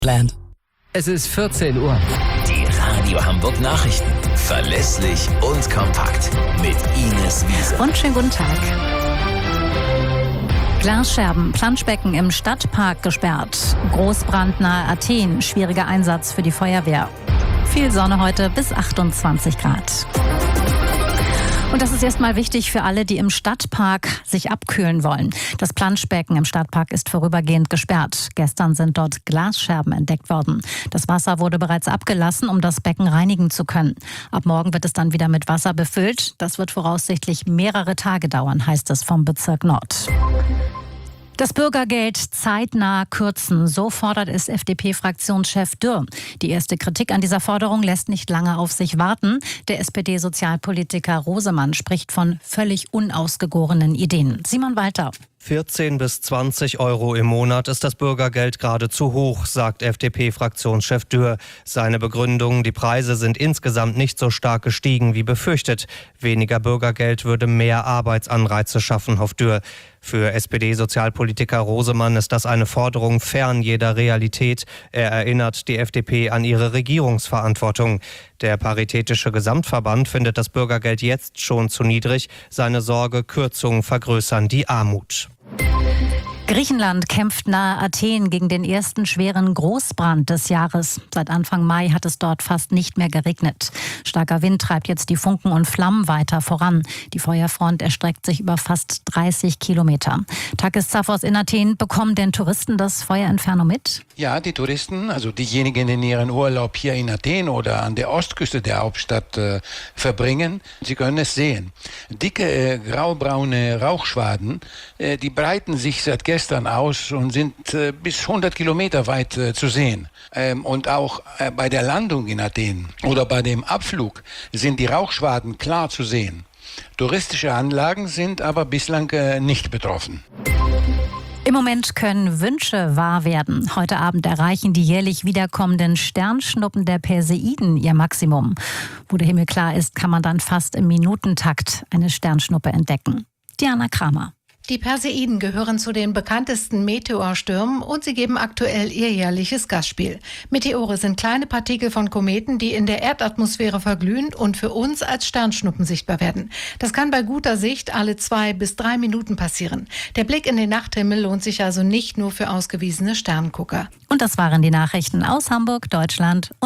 Land. Es ist 14 Uhr. Die Radio Hamburg Nachrichten. Verlässlich und kompakt. Mit Ines Wiese. Und schönen guten Tag. Glasscherben, Planschbecken im Stadtpark gesperrt. Großbrand nahe Athen, schwieriger Einsatz für die Feuerwehr. Viel Sonne heute bis 28 Grad. Und das ist erstmal wichtig für alle, die im Stadtpark sich abkühlen wollen. Das Planschbecken im Stadtpark ist vorübergehend gesperrt. Gestern sind dort Glasscherben entdeckt worden. Das Wasser wurde bereits abgelassen, um das Becken reinigen zu können. Ab morgen wird es dann wieder mit Wasser befüllt. Das wird voraussichtlich mehrere Tage dauern, heißt es vom Bezirk Nord. Das Bürgergeld zeitnah kürzen, so fordert es FDP-Fraktionschef Dürr. Die erste Kritik an dieser Forderung lässt nicht lange auf sich warten. Der SPD-Sozialpolitiker Rosemann spricht von völlig unausgegorenen Ideen. Simon Walter. 14 bis 20 Euro im Monat ist das Bürgergeld gerade zu hoch, sagt FDP-Fraktionschef Dürr. Seine Begründung, die Preise sind insgesamt nicht so stark gestiegen wie befürchtet. Weniger Bürgergeld würde mehr Arbeitsanreize schaffen, hofft Dürr. Für SPD-Sozialpolitiker Rosemann ist das eine Forderung fern jeder Realität. Er erinnert die FDP an ihre Regierungsverantwortung. Der Paritätische Gesamtverband findet das Bürgergeld jetzt schon zu niedrig. Seine Sorge, Kürzungen vergrößern die Armut. Griechenland kämpft nahe Athen gegen den ersten schweren Großbrand des Jahres. Seit Anfang Mai hat es dort fast nicht mehr geregnet. Starker Wind treibt jetzt die Funken und Flammen weiter voran. Die Feuerfront erstreckt sich über fast 30 Kilometer. Takis Zaphos in Athen, bekommen denn Touristen das Feuerinferno mit? Ja, die Touristen, also diejenigen, die ihren Urlaub hier in Athen oder an der Ostküste der Hauptstadt verbringen, sie können es sehen. Dicke graubraune Rauchschwaden, die breiten sich seit gestern aus und sind bis 100 Kilometer weit zu sehen. Und auch bei der Landung in Athen oder bei dem Abflug sind die Rauchschwaden klar zu sehen. Touristische Anlagen sind aber bislang nicht betroffen. Im Moment können Wünsche wahr werden. Heute Abend erreichen die jährlich wiederkommenden Sternschnuppen der Perseiden ihr Maximum. Wo der Himmel klar ist, kann man dann fast im Minutentakt eine Sternschnuppe entdecken. Diana Kramer. Die Perseiden gehören zu den bekanntesten Meteorstürmen und sie geben aktuell ihr jährliches Gastspiel. Meteore sind kleine Partikel von Kometen, die in der Erdatmosphäre verglühen und für uns als Sternschnuppen sichtbar werden. Das kann bei guter Sicht alle 2 bis 3 Minuten passieren. Der Blick in den Nachthimmel lohnt sich also nicht nur für ausgewiesene Sterngucker. Und das waren die Nachrichten aus Hamburg, Deutschland.